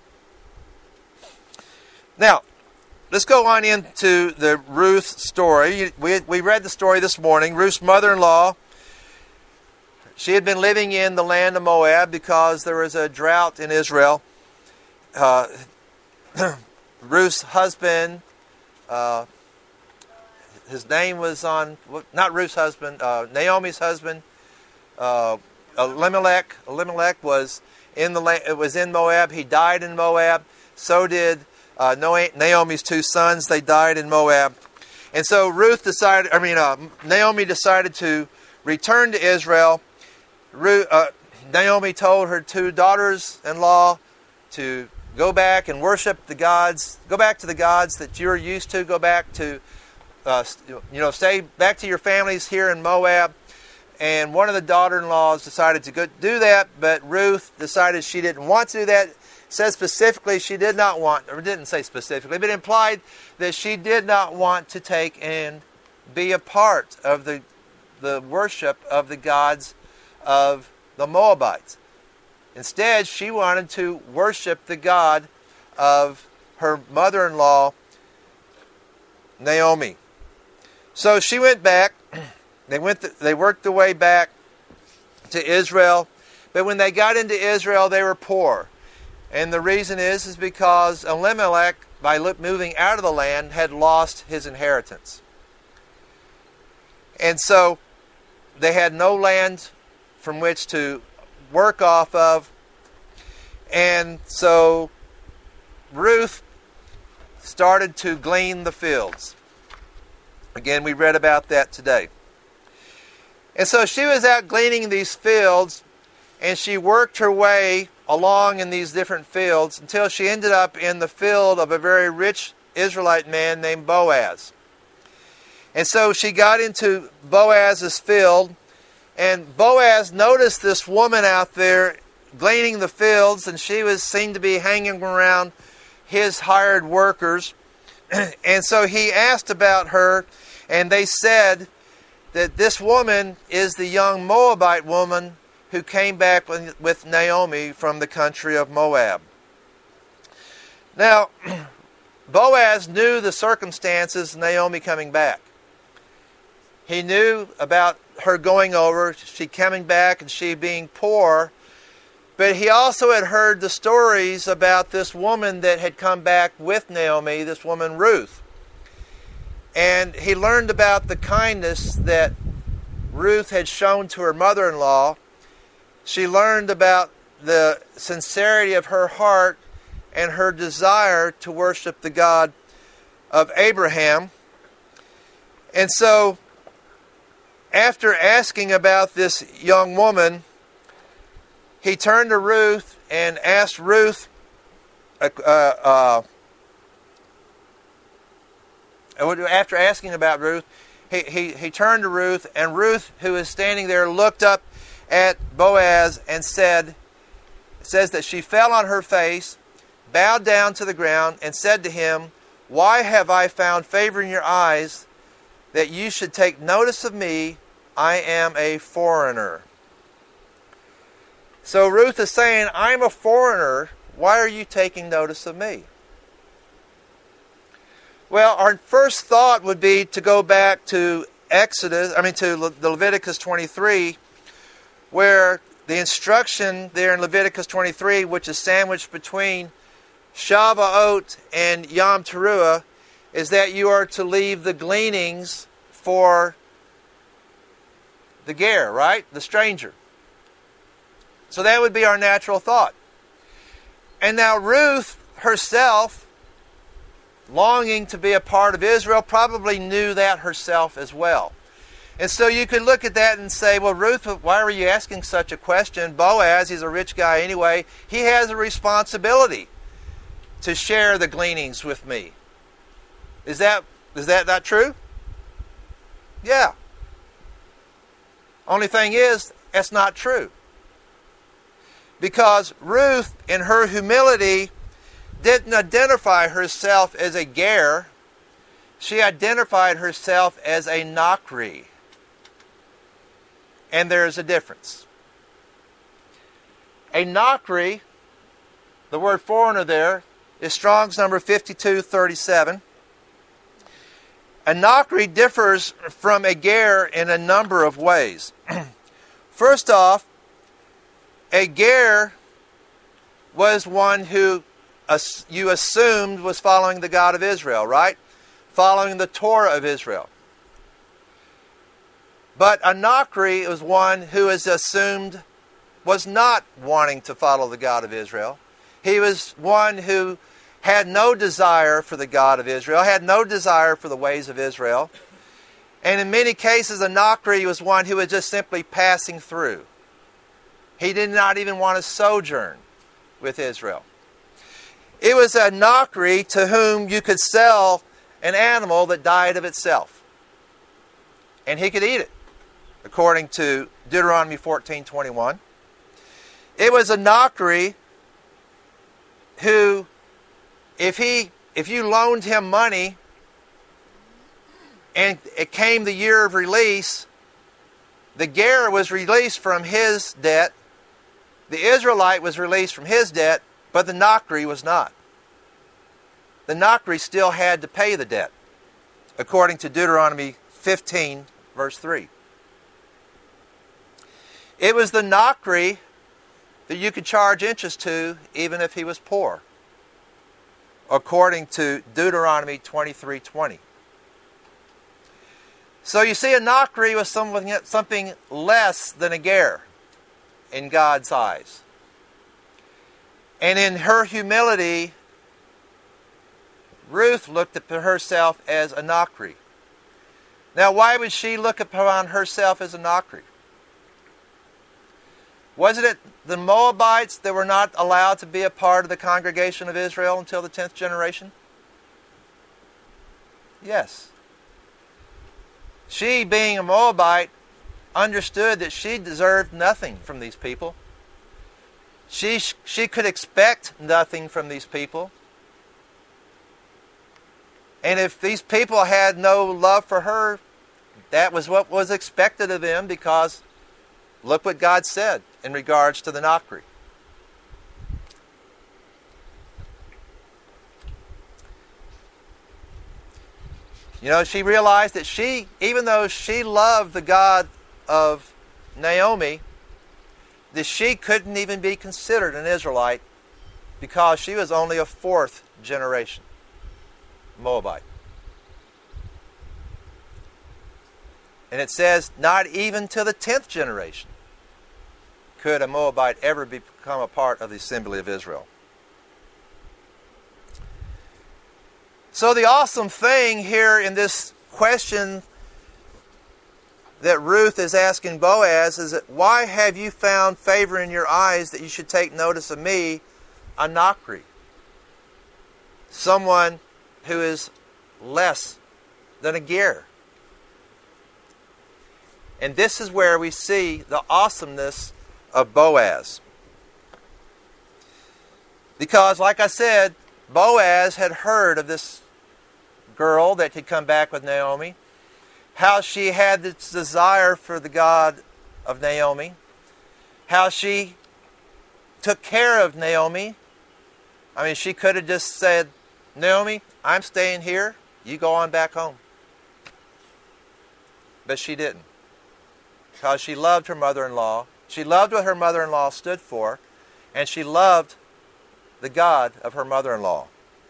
Now, let's go on into the Ruth story. We, we read the story this morning. Ruth's mother-in-law, she had been living in the land of Moab because there was a drought in Israel. Uh, Ruth's husband, uh, his name was on, not Ruth's husband, uh, Naomi's husband, uh, Elimelech. Elimelech was in the it was in Moab. He died in Moab. So did uh, Naomi's two sons. They died in Moab. And so Ruth decided. I mean, uh, Naomi decided to return to Israel. Ruth, uh, Naomi told her two daughters-in-law to go back and worship the gods. Go back to the gods that you're used to. Go back to, uh, you know, stay back to your families here in Moab. And one of the daughter-in-laws decided to go do that, but Ruth decided she didn't want to do that. It says specifically she did not want, or didn't say specifically, but implied that she did not want to take and be a part of the the worship of the gods of the Moabites. Instead, she wanted to worship the God of her mother-in-law, Naomi. So she went back. They went. The, they worked their way back to Israel, but when they got into Israel, they were poor, and the reason is is because Elimelech, by moving out of the land, had lost his inheritance, and so they had no land from which to work off of, and so Ruth started to glean the fields. Again, we read about that today. And so she was out gleaning these fields, and she worked her way along in these different fields until she ended up in the field of a very rich Israelite man named Boaz. And so she got into Boaz's field, and Boaz noticed this woman out there gleaning the fields, and she was seen to be hanging around his hired workers. And so he asked about her, and they said that this woman is the young Moabite woman who came back with Naomi from the country of Moab. Now, Boaz knew the circumstances of Naomi coming back. He knew about her going over, she coming back, and she being poor. But he also had heard the stories about this woman that had come back with Naomi, this woman Ruth. And he learned about the kindness that Ruth had shown to her mother-in-law. She learned about the sincerity of her heart and her desire to worship the God of Abraham. And so, after asking about this young woman, he turned to Ruth and asked Ruth, uh, uh, after asking about Ruth, he, he, he turned to Ruth, and Ruth, who was standing there, looked up at Boaz and said, it says that she fell on her face, bowed down to the ground, and said to him, "Why have I found favor in your eyes, that you should take notice of me? I am a foreigner." So Ruth is saying, I'm a foreigner. Why are you taking notice of me? Well, our first thought would be to go back to Exodus, I mean to Le- Leviticus twenty-three, where the instruction there in Leviticus twenty-three, which is sandwiched between Shavuot and Yom Teruah, is that you are to leave the gleanings for the ger, right? The stranger. So that would be our natural thought. And now Ruth, herself, longing to be a part of Israel, probably knew that herself as well. And so you could look at that and say, well, Ruth, why are you asking such a question? Boaz, he's a rich guy anyway. He has a responsibility to share the gleanings with me. Is that, is that not true? Yeah. Only thing is, that's not true. Because Ruth, in her humility, didn't identify herself as a ger. She identified herself as a Nachri. And there's a difference. A Nachri, the word foreigner there, is Strong's number fifty-two thirty-seven. A Nachri differs from a ger in a number of ways. First off, a ger was one who you assumed was following the God of Israel, right? Following the Torah of Israel. But a Nachri was one who is assumed was not wanting to follow the God of Israel. He was one who had no desire for the God of Israel, had no desire for the ways of Israel. And in many cases, a Nachri was one who was just simply passing through. He did not even want to sojourn with Israel. It was a Nachri to whom you could sell an animal that died of itself. And he could eat it, according to Deuteronomy fourteen twenty-one. It was a Nachri who, if he, if you loaned him money and it came the year of release, the ger was released from his debt, the Israelite was released from his debt, but the Nachri was not. The Nachri still had to pay the debt, according to Deuteronomy fifteen, verse three. It was the Nachri that you could charge interest to even if he was poor, according to Deuteronomy twenty-three twenty. So you see, a Nachri was something less than a ger in God's eyes. And in her humility, Ruth looked at herself as a Nachri. Now, why would she look upon herself as a Nachri? Wasn't it the Moabites that were not allowed to be a part of the congregation of Israel until the tenth generation? Yes. She, being a Moabite, understood that she deserved nothing from these people. She, she could expect nothing from these people. And if these people had no love for her, that was what was expected of them, because look what God said in regards to the Nachri. You know, she realized that she, even though she loved the God of Naomi, that she couldn't even be considered an Israelite because she was only a fourth generation Moabite. And it says, not even to the tenth generation could a Moabite ever become a part of the assembly of Israel. So the awesome thing here in this question that Ruth is asking Boaz is that, why have you found favor in your eyes that you should take notice of me, a Nachri? Someone who is less than a ger. And this is where we see the awesomeness of Boaz. Because, like I said, Boaz had heard of this girl that had come back with Naomi, how she had this desire for the God of Naomi, how she took care of Naomi. I mean, she could have just said, Naomi, I'm staying here, you go on back home. But she didn't. Because she loved her mother-in-law. She loved what her mother-in-law stood for. And she loved the God of her mother-in-law.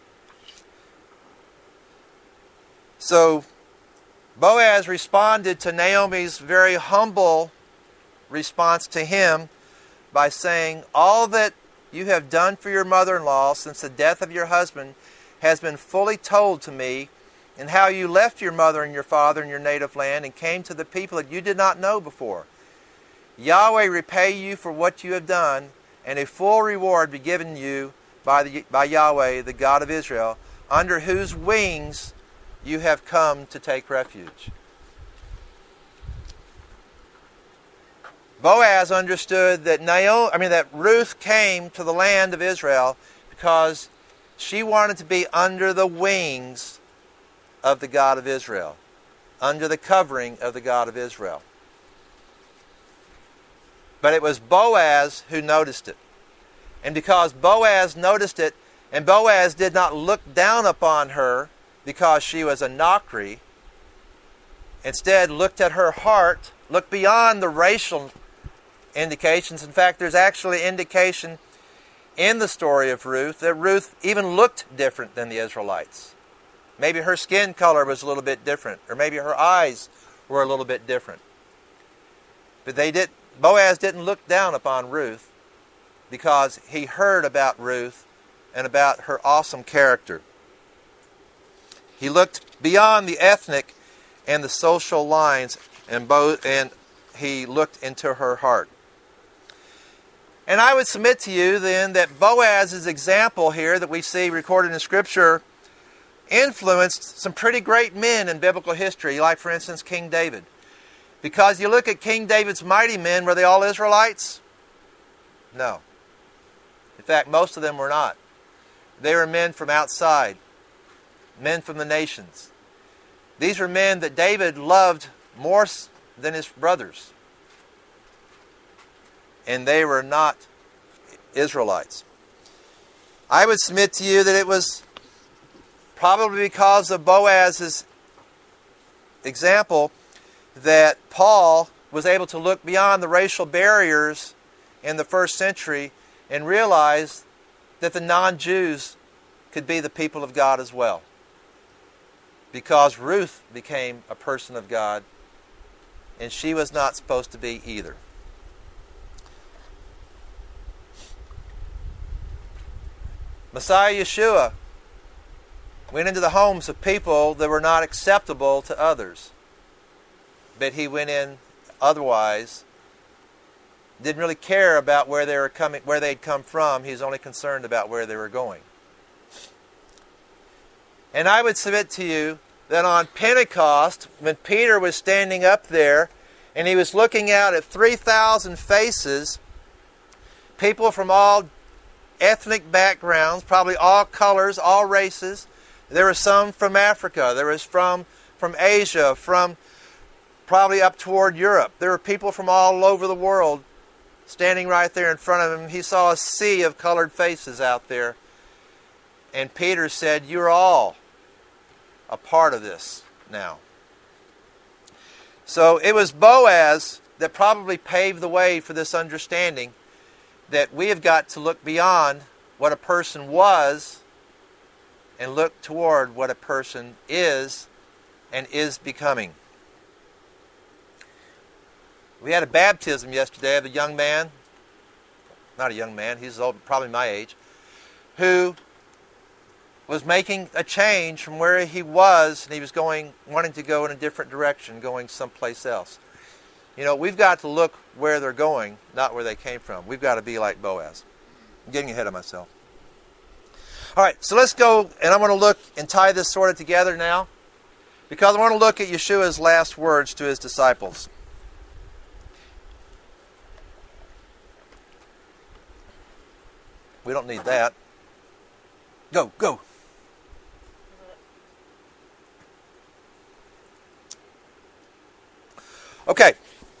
So Boaz responded to Naomi's very humble response to him by saying, all that you have done for your mother-in-law since the death of your husband has been fully told to me, and how you left your mother and your father and your native land and came to the people that you did not know before. Yahweh repay you for what you have done, and a full reward be given you by, the, by Yahweh, the God of Israel, under whose wings you have come to take refuge. Boaz understood that Naomi, I mean that Ruth came to the land of Israel because she wanted to be under the wings of the God of Israel, under the covering of the God of Israel. But it was Boaz who noticed it. And because Boaz noticed it, and Boaz did not look down upon her because she was a Nachri, instead looked at her heart, looked beyond the racial indications. In fact, there's actually indication in the story of Ruth that Ruth even looked different than the Israelites. Maybe her skin color was a little bit different, or maybe her eyes were a little bit different. But they did. Boaz didn't look down upon Ruth because he heard about Ruth and about her awesome character. He looked beyond the ethnic and the social lines, and, bo- and he looked into her heart. And I would submit to you then that Boaz's example here that we see recorded in Scripture influenced some pretty great men in biblical history, like for instance King David. Because you look at King David's mighty men, were they all Israelites? No. In fact, most of them were not. They were men from outside, men from the nations. These were men that David loved more than his brothers. And they were not Israelites. I would submit to you that it was probably because of Boaz's example that Paul was able to look beyond the racial barriers in the first century and realize that the non-Jews could be the people of God as well. Because Ruth became a person of God, and she was not supposed to be either. Messiah Yeshua went into the homes of people that were not acceptable to others. But he went in otherwise, didn't really care about where they were coming, where they'd come from. He was only concerned about where they were going. And I would submit to you that on Pentecost, when Peter was standing up there and he was looking out at three thousand faces, people from all ethnic backgrounds, probably all colors, all races. There were some from Africa. There was from, from Asia, from probably up toward Europe. There were people from all over the world standing right there in front of him. He saw a sea of colored faces out there. And Peter said, "You're all a part of this now." So it was Boaz that probably paved the way for this understanding that we have got to look beyond what a person was and look toward what a person is and is becoming. We had a baptism yesterday of a young man, not a young man, he's old, probably my age, who was making a change from where he was, and he was going, wanting to go in a different direction, going someplace else. You know, we've got to look where they're going, not where they came from. We've got to be like Boaz. I'm getting ahead of myself. All right, so let's go, and I want to look and tie this sort of together now, because I want to look at Yeshua's last words to his disciples. We don't need that. Go, go. Okay.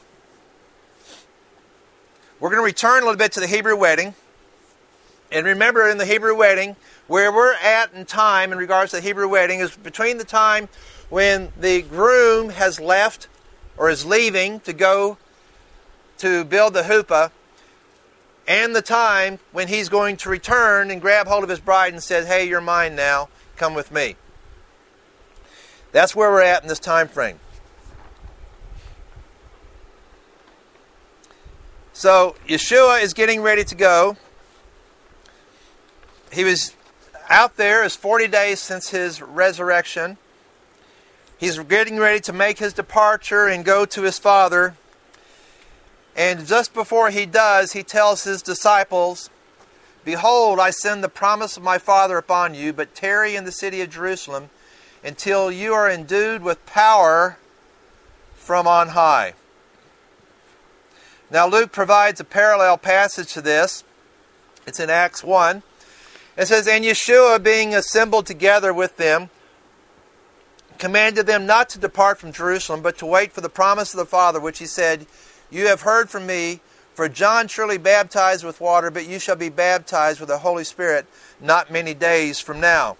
We're going to return a little bit to the Hebrew wedding. And remember, in the Hebrew wedding, where we're at in time in regards to the Hebrew wedding is between the time when the groom has left or is leaving to go to build the huppah and the time when he's going to return and grab hold of his bride and said, "Hey, you're mine now. Come with me." That's where we're at in this time frame. So Yeshua is getting ready to go. he was out there. It's forty days since his resurrection. He's getting ready to make his departure and go to his Father. And just before he does, he tells his disciples, "Behold, I send the promise of my Father upon you, but tarry in the city of Jerusalem until you are endued with power from on high." Now Luke provides a parallel passage to this. It's in Acts one. It says, "And Yeshua, being assembled together with them, commanded them not to depart from Jerusalem, but to wait for the promise of the Father, which he said, You have heard from me, for John surely baptized with water, but you shall be baptized with the Holy Spirit not many days from now."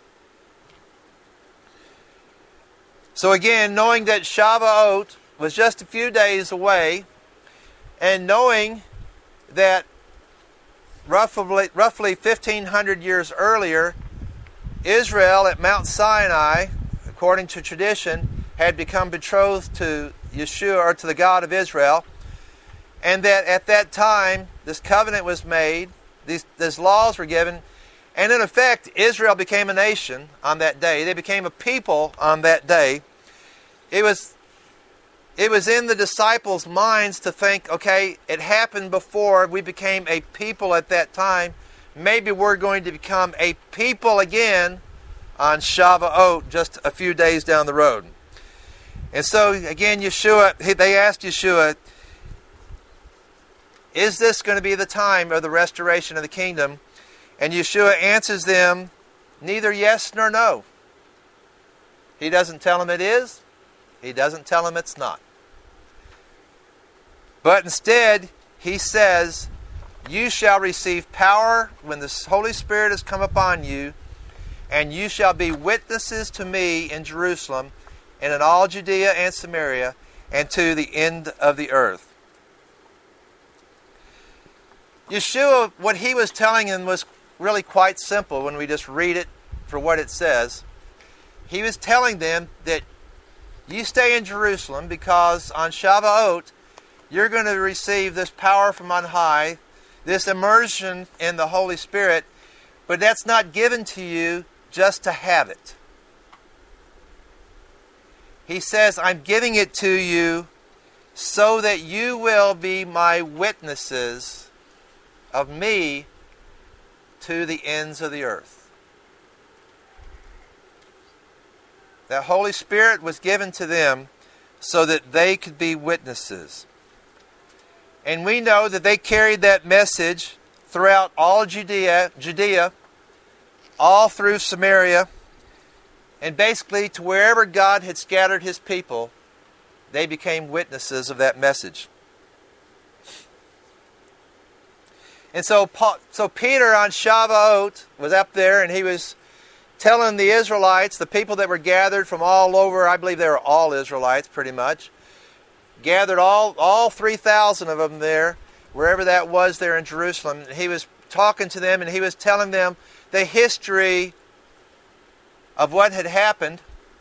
So again, knowing that Shavuot was just a few days away, and knowing that roughly, roughly fifteen hundred years earlier, Israel at Mount Sinai, according to tradition, had become betrothed to Yeshua, or to the God of Israel, and that at that time this covenant was made, these, these laws were given, and in effect Israel became a nation on that day. They became a people on that day. It was, it was in the disciples' minds to think, okay, it happened before, we became a people at that time, maybe we're going to become a people again on Shavuot, just a few days down the road. And so, again, Yeshua, they asked Yeshua, is this going to be the time of the restoration of the kingdom? And Yeshua answers them, neither yes nor no. He doesn't tell them it is. He doesn't tell them it's not. But instead, he says, you shall receive power when the Holy Spirit has come upon you, and you shall be witnesses to me in Jerusalem, and in all Judea and Samaria, and to the end of the earth. Yeshua, what he was telling them was really quite simple when we just read it for what it says. He was telling them that you stay in Jerusalem because on Shavuot, you're going to receive this power from on high, this immersion in the Holy Spirit, but that's not given to you just to have it. He says, I'm giving it to you so that you will be my witnesses of me to the ends of the earth. The Holy Spirit was given to them so that they could be witnesses. And we know that they carried that message throughout all Judea, Judea, all through Samaria, and basically to wherever God had scattered His people, they became witnesses of that message. And so, Paul, so Peter on Shavuot was up there, and he was telling the Israelites, the people that were gathered from all over, I believe they were all Israelites pretty much, gathered all, all three thousand of them there, wherever that was there in Jerusalem. He was talking to them, and he was telling them the history of what had happened.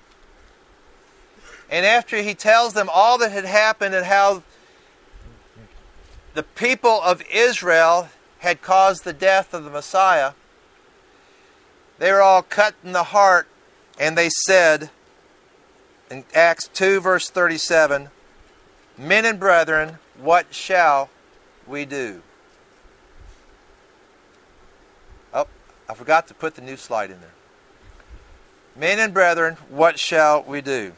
And after he tells them all that had happened and how the people of Israel had caused the death of the Messiah, they were all cut in the heart, and they said, in Acts two verse thirty-seven, Men and brethren, what shall we do? Oh, I forgot to put the new slide in there. Men and brethren, what shall we do?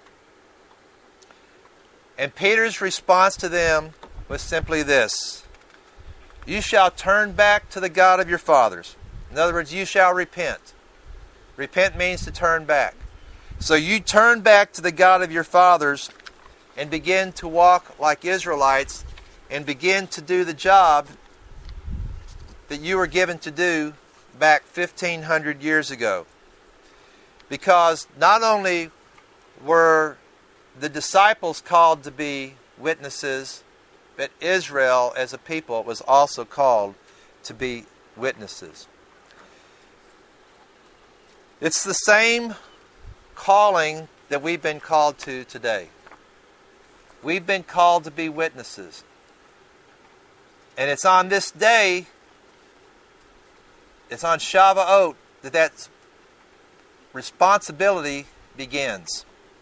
And Peter's response to them was simply this: You shall turn back to the God of your fathers. In other words, you shall repent. Repent means to turn back. So you turn back to the God of your fathers and begin to walk like Israelites and begin to do the job that you were given to do back fifteen hundred years ago. Because not only were the disciples called to be witnesses, but Israel as a people was also called to be witnesses. It's the same calling that we've been called to today. We've been called to be witnesses. And it's on this day it's on Shavuot that that responsibility begins.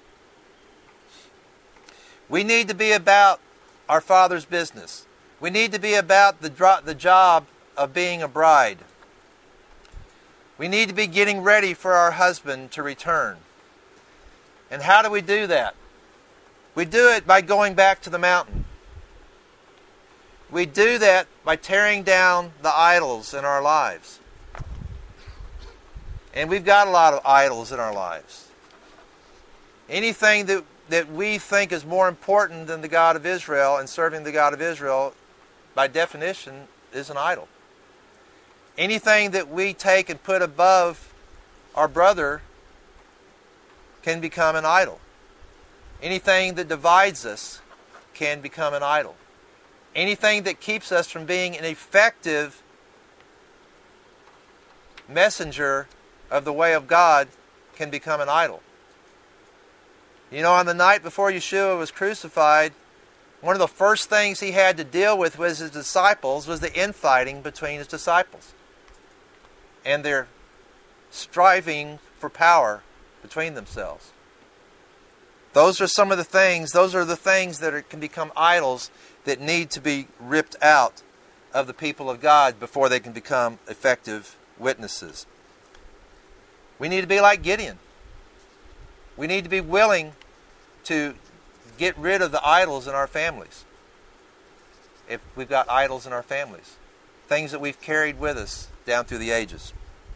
We need to be about our Father's business. We need to be about the, the job of being a bride. We need to be getting ready for our husband to return. And how do we do that? We do it by going back to the mountain. We do that by tearing down the idols in our lives. And we've got a lot of idols in our lives. Anything that, that we think is more important than the God of Israel and serving the God of Israel, by definition, is an idol. Anything that we take and put above our brother can become an idol. Anything that divides us can become an idol. Anything that keeps us from being an effective messenger of the way of God can become an idol. You know, on the night before Yeshua was crucified, one of the first things he had to deal with with his disciples was the infighting between his disciples and their striving for power between themselves. Those are some of the things, those are the things that are, can become idols that need to be ripped out of the people of God before they can become effective witnesses. We need to be like Gideon. We need to be willing to get rid of the idols in our families. If we've got idols in our families. Things that we've carried with us down through the ages.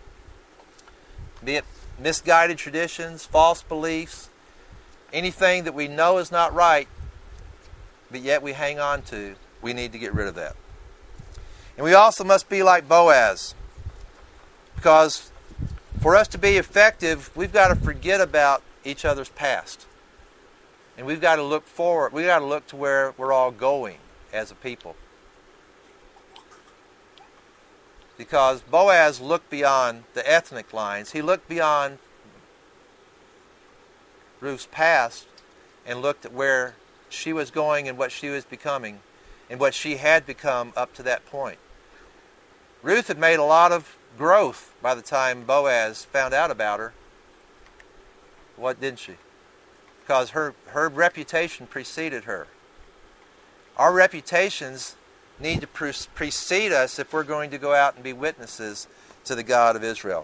Be it misguided traditions, false beliefs, anything that we know is not right, but yet we hang on to, we need to get rid of that. And we also must be like Boaz. Because for us to be effective, we've got to forget about each other's past. And we've got to look forward. We've got to look to where we're all going as a people. Because Boaz looked beyond the ethnic lines. He looked beyond Ruth's past and looked at where she was going and what she was becoming and what she had become up to that point. Ruth had made a lot of growth by the time Boaz found out about her. What didn't she? Because her, her reputation preceded her. Our reputations need to pre- precede us if we're going to go out and be witnesses to the God of Israel.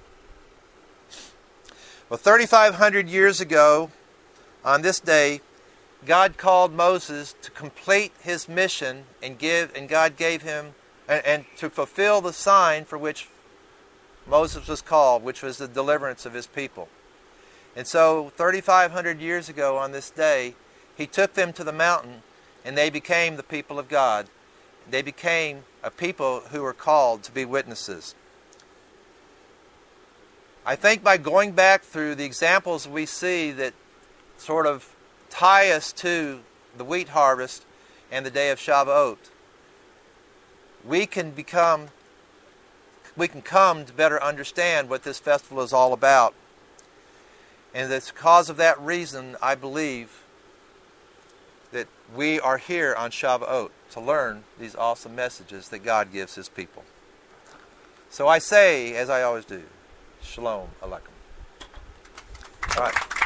Well, thirty-five hundred years ago, on this day, God called Moses to complete his mission and give, and God gave him, and, and to fulfill the sign for which Moses was called, which was the deliverance of his people. And so, thirty-five hundred years ago on this day, he took them to the mountain, and they became the people of God. They became a people who were called to be witnesses. I think by going back through the examples we see that sort of tie us to the wheat harvest and the day of Shavuot, we can become, we can come to better understand what this festival is all about. And it's because of that reason, I believe, that we are here on Shavuot to learn these awesome messages that God gives his people. So I say, as I always do, Shalom Aleichem. All right.